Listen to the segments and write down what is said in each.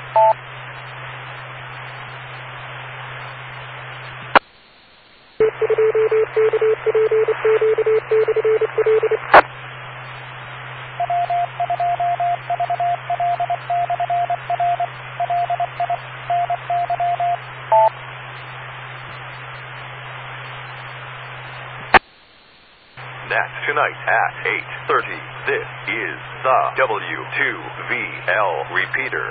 That's tonight at 8:30. This is the W2VL repeater.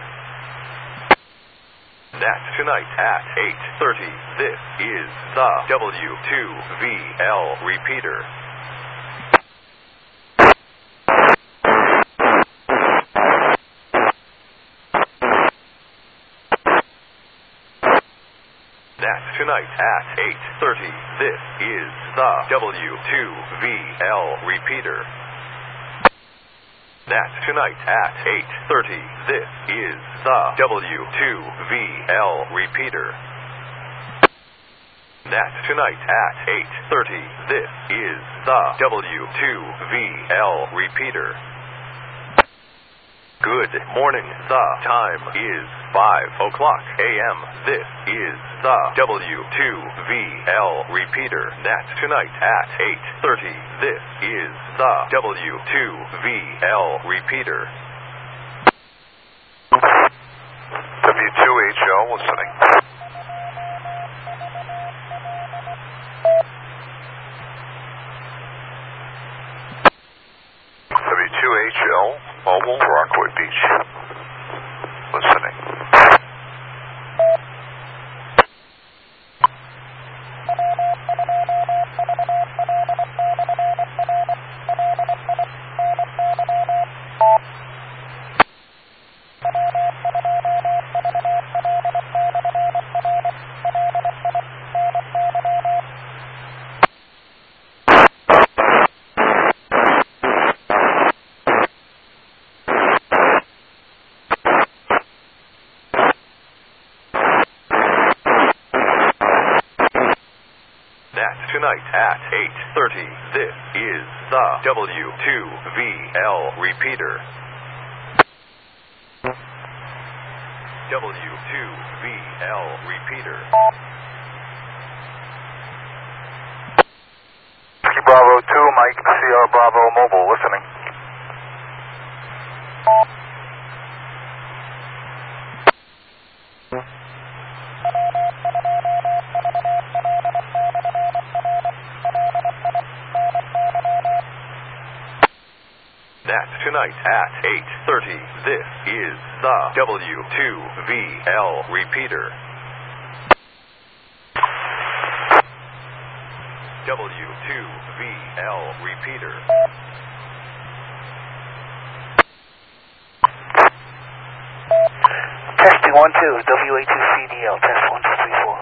That's tonight at 8:30. This is the W2VL repeater. That's tonight at 8:30. This is the W2VL repeater. That's tonight at 8:30. This is the W2VL repeater. That's tonight at 8:30. This is the W2VL repeater. Good morning. The time is 5:00 a.m. This is the W2VL repeater. That's tonight at 8:30. This is the W2VL repeater. W2HL listening. W2HL Mobile, Rockaway Beach. Listening. That's tonight at 8:30. This is the W2VL repeater. W2VL repeater. Bravo 2, Mike, Sierra Bravo Mobile, listening. That's tonight at 8:30. This is the W2VL repeater. W2VL repeater. Testing 1-2, WA2CDL, test 1, 2, 3, 4.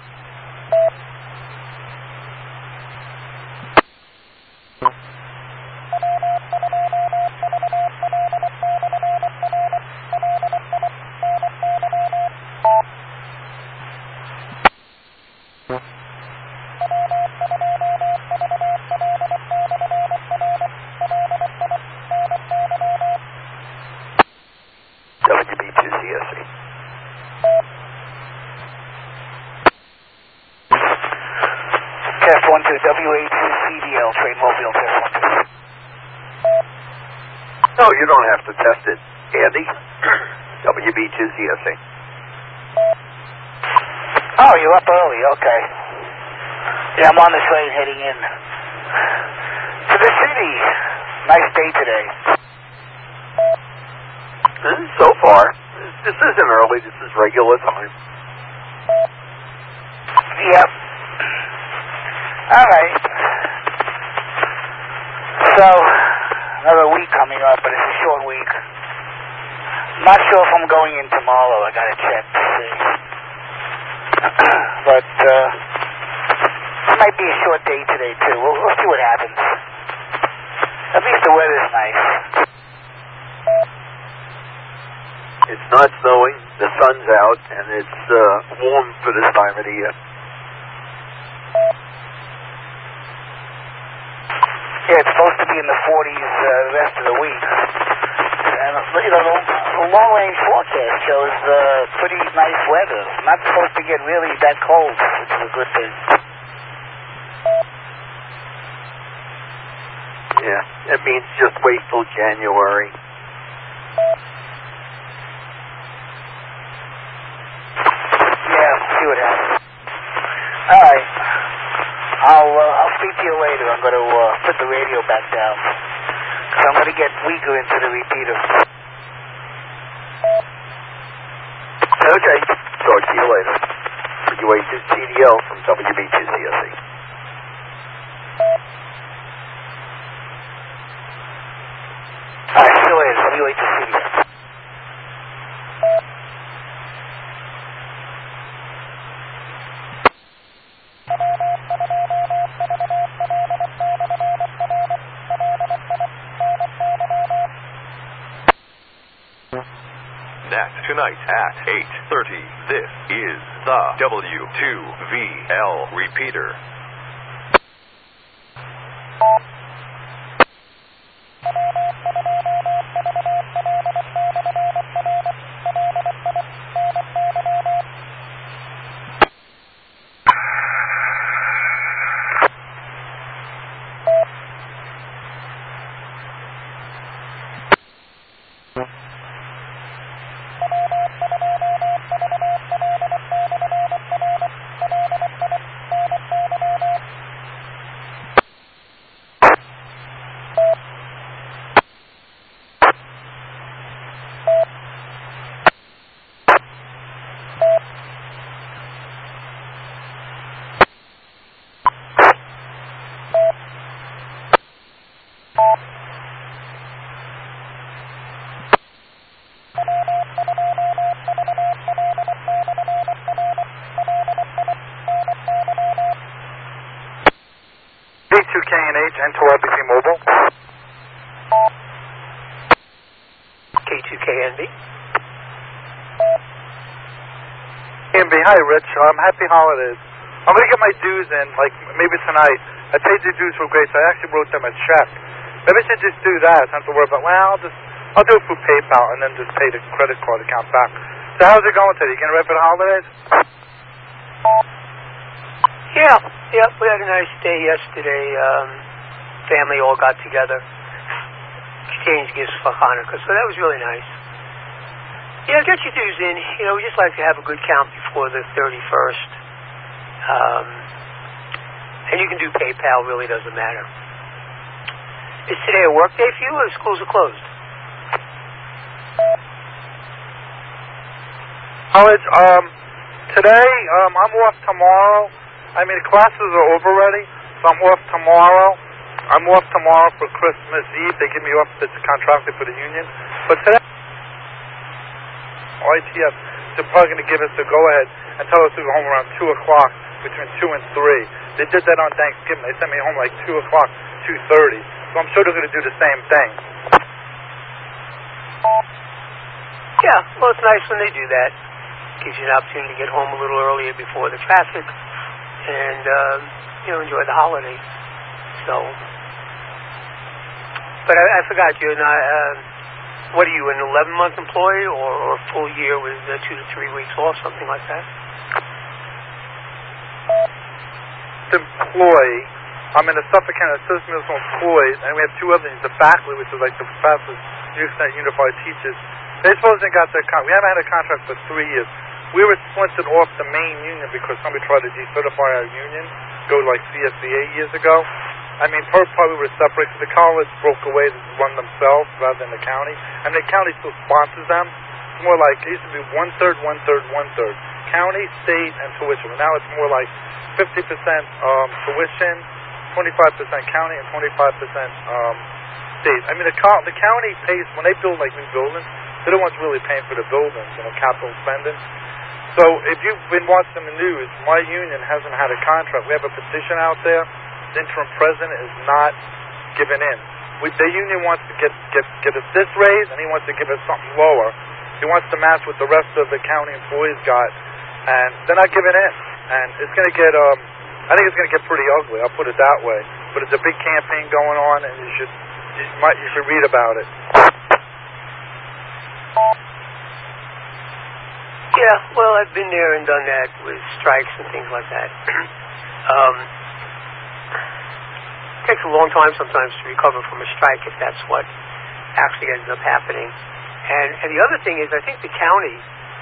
WB2CSE. Test 1-2, WA2CDL, trade mobile, test 1-2. No, you don't have to test it, Andy. WB2CSE. Oh, you're up early, okay. Yeah, I'm on the train heading in to the city. Nice day today. So far, this isn't early, this is regular time. Yep. Alright. So, another week coming up, but it's a short week. Not sure if I'm going in tomorrow, I gotta check to see. But, it might be a short day today too. We'll see what happens. At least the weather's nice. It's not snowing, the sun's out, and it's warm for this time of the year. Yeah, it's supposed to be in the 40s the rest of the week. And the long-range forecast shows pretty nice weather. Not supposed to get really that cold, which is a good thing. Yeah, it means just wait till January. Yeah, see what happens. All right. I'll speak to you later. I'm going to put the radio back down. So I'm going to get weaker into the repeater. Okay. Talk to you later. For UH2TDL from WB2CSE. All right, see you later. WH2CDL. Net tonight at 8:30. This is the W2VL repeater. K2KNH and Telepathy Mobile. K2KNB. KNB, hi Rich. Happy holidays. I'm going to get my dues in, like maybe tonight. I paid the dues for Grace. I actually wrote them a check. Maybe I should just do that. I don't have to worry about, well, I'll do it through PayPal and then just pay the credit card account back. So how's it going today? You getting ready for the holidays? Yeah, we had a nice day yesterday. Family all got together, exchanged gifts for Hanukkah, so that was really nice. Yeah, get your dues in. You know, we just like to have a good count before the 31st. And you can do PayPal, really doesn't matter. Is today a work day for you, or the schools are closed? College, today, I'm off tomorrow. I mean, classes are over already, so I'm off tomorrow. I'm off tomorrow for Christmas Eve. They give me off, it's contracted for the union. But today, ITF, they're probably going to give us the go-ahead and tell us to go home around 2 o'clock, between 2 and 3. They did that on Thanksgiving. They sent me home like 2 o'clock, 2:30. So I'm sure they're going to do the same thing. Yeah, well, it's nice when they do that. Gives you an opportunity to get home a little earlier before the traffic and, enjoy the holiday. So, but I forgot, you're not, what are you, an 11-month employee or a full year with 2 to 3 weeks off, something like that? Employee. I'm in the Suffolk County Assistant Municipal Employees, and we have two other things, the faculty, which is like the professors, New York State Unified Teachers. They supposedly got their contract. We haven't had a contract for 3 years. We were splintered off the main union because somebody tried to decertify our union, go like CSVA years ago. I mean, probably we were separate because the college broke away to run themselves rather than the county. And the county still sponsors them. It's more like, it used to be 1/3, 1/3, 1/3. County, state, and tuition. But now it's more like 50% tuition, 25% county, and 25% state. I mean, the county pays, when they build like new buildings, they're the ones really paying for the buildings, capital spending. So if you've been watching the news, my union hasn't had a contract. We have a petition out there. The interim president is not giving in. The union wants to get us this raise, and he wants to give us something lower. He wants to match what the rest of the county employees got, and they're not giving in. And it's going to get, I think it's going to get pretty ugly. I'll put it that way. But it's a big campaign going on, and you should read about it. Yeah, well, I've been there and done that with strikes and things like that. It takes a long time sometimes to recover from a strike if that's what actually ends up happening. And the other thing is, I think the county,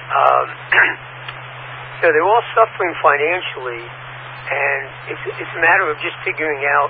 so they're all suffering financially, and it's a matter of just figuring out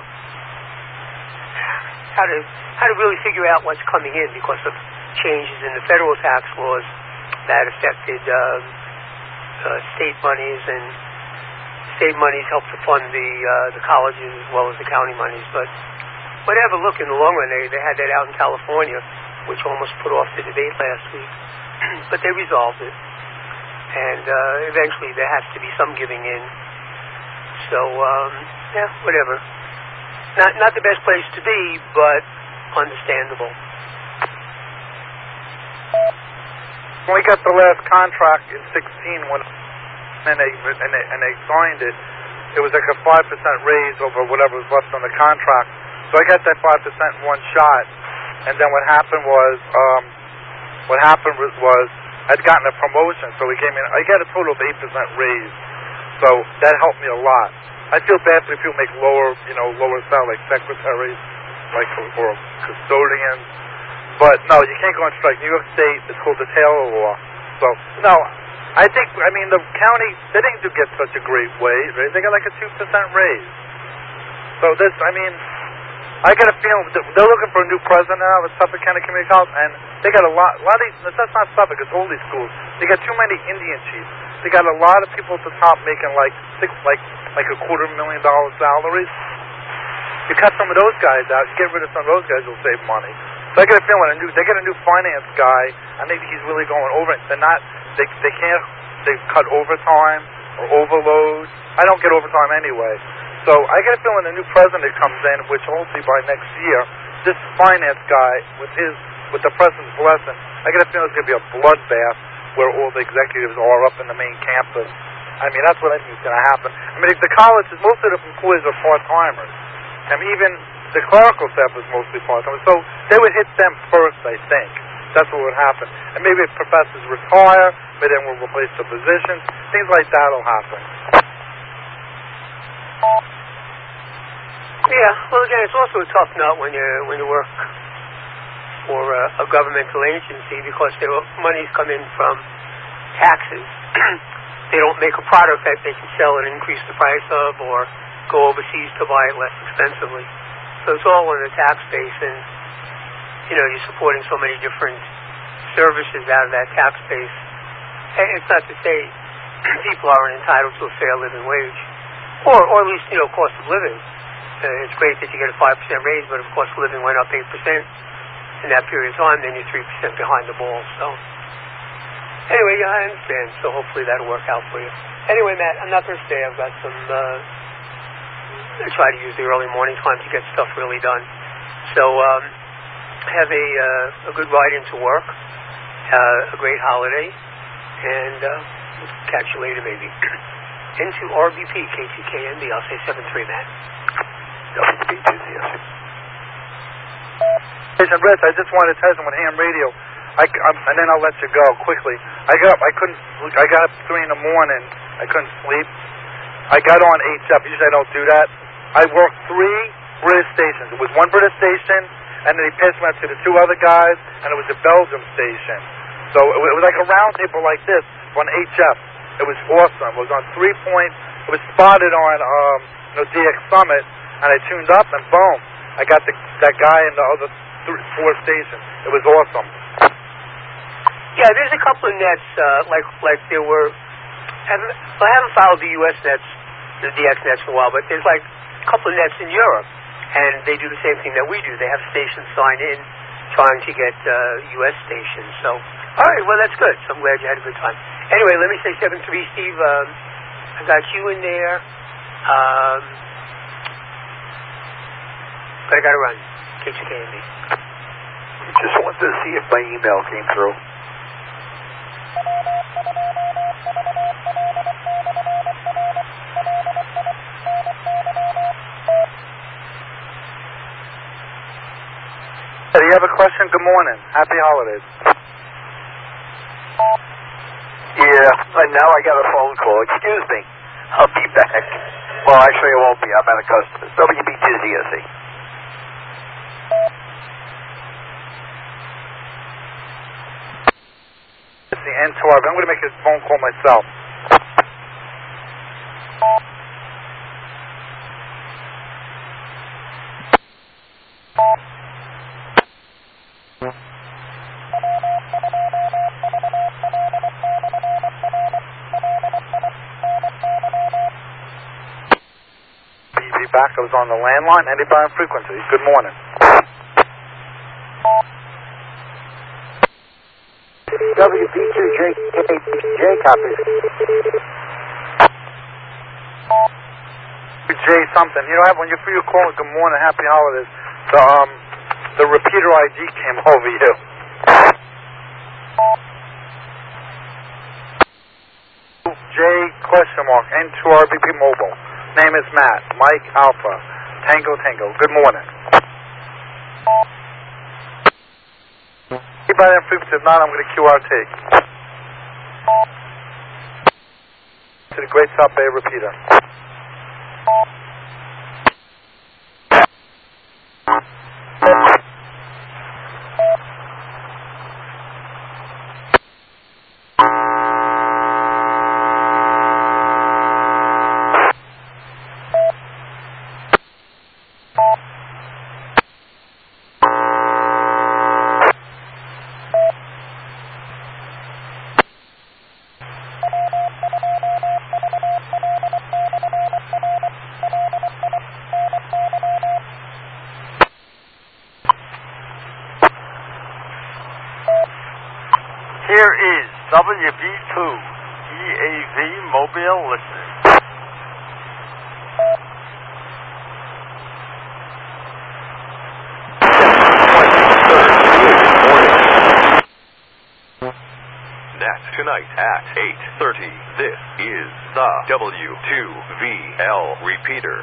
how to really figure out what's coming in because of changes in the federal tax laws that affected state monies, and state monies help to fund the colleges as well as the county monies. But whatever, look, in the long run, they had that out in California, which almost put off the debate last week. But they resolved it. And eventually there has to be some giving in. So, yeah, whatever. Not the best place to be, but understandable. When we got the last contract in 16, and they signed it, it was like a 5% raise over whatever was left on the contract. So I got that 5% in one shot, and then what happened was I'd gotten a promotion, so we came in. I got a total of 8% raise, so that helped me a lot. I feel bad for people make lower salary, like secretaries, like or custodians. But no, you can't go on strike. New York State, it's called the Taylor Law. So no, I mean the county, they didn't get such a great raise. They got like a 2% raise. So this, I mean, I got a feeling they're looking for a new president now at Suffolk County Community College, and they got a lot of these. That's not Suffolk; it's all these schools. They got too many Indian chiefs. They got a lot of people at the top making like $250,000 salaries. You cut some of those guys out, you get rid of some of those guys, you'll save money. So I get a feeling they got a new finance guy. I think he's really going over it. They're not. They cut overtime or overload. I don't get overtime anyway. So I get a feeling the new president comes in, which hopefully by next year, this finance guy with the president's blessing, I get a feeling it's going to be a bloodbath where all the executives are up in the main campus. I mean, that's what I think is going to happen. I mean, the colleges, most of the employees are part-timers. I mean, even the clerical staff is mostly part-timers. So they would hit them first, I think. That's what would happen. And maybe if professors retire, maybe then we'll replace the positions. Things like that will happen. Yeah, well, again, it's also a tough nut when you work for a governmental agency because their monies come in from taxes. They don't make a product that they can sell and increase the price of or go overseas to buy it less expensively. So it's all in the tax base, and, you're supporting so many different services out of that tax base. And it's not to say people aren't entitled to a fair living wage, or at least, cost of living. It's great that you get a 5% raise, but if cost of living went up 8% in that period of time, then you're 3% behind the ball. So anyway, yeah, I understand. So hopefully that'll work out for you. Anyway, Matt, I'm not going to stay. I've got some. I try to use the early morning time to get stuff really done. So have a good ride into work, a great holiday, and catch you later maybe. Into RBP, KTKNB, I'll say 7-3, Matt. WB2CSU. Listen, Rich, I just wanted to tell you with ham radio, and then I'll let you go quickly. I got up 3 in the morning. I couldn't sleep. I got on HF. Usually I don't do that. I worked 3 British stations. It was one British station, and then he passed me out to the 2 other guys, and it was a Belgium station. So it was like a round table like this on HF. It was awesome. It was on 3 point. It was spotted on DX Summit, and I tuned up, and boom, I got that guy in the other 4 stations. It was awesome. Yeah, there's a couple of nets like there were. I haven't followed the U.S. nets, the DX nets for a while, but there's like a couple of nets in Europe, and they do the same thing that we do. They have stations sign in, trying to get U.S. stations. So, all right, well that's good. So I'm glad you had a good time. Anyway, let me say 7-3, Steve. I got you in there. But I got to run. KTKNB. Just wanted to see if my email came through. Do you have a question? Good morning. Happy holidays. And now I got a phone call. Excuse me. I'll be back. Well, actually, I won't be. I'm at a customer's. WBTZSE. It's the N2R. I'm going to make a phone call myself. Back. I was on the landline. Anybody on frequency? Good morning. WP2J copy. J something. You know, when you're calling good morning, happy holidays, the repeater ID came over you. J question mark N2RBP mobile. Name is Matt. Mike Alpha. Tango Tango. Good morning. Anybody on frequency? If not, I'm going to QRT. To the Great South Bay repeater. Here is WB2 EAV mobile listening. Net tonight at 8:30. This is the W2VL repeater.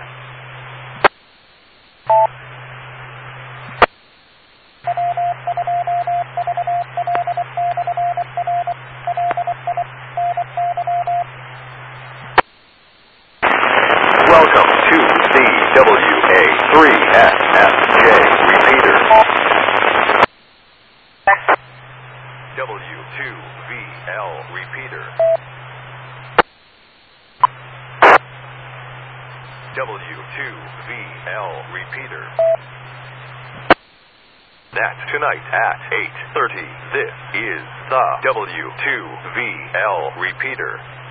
Welcome to the WA3SFJ repeater. W2VL repeater. W2VL repeater. Net tonight at 8:30. This is the W2VL repeater.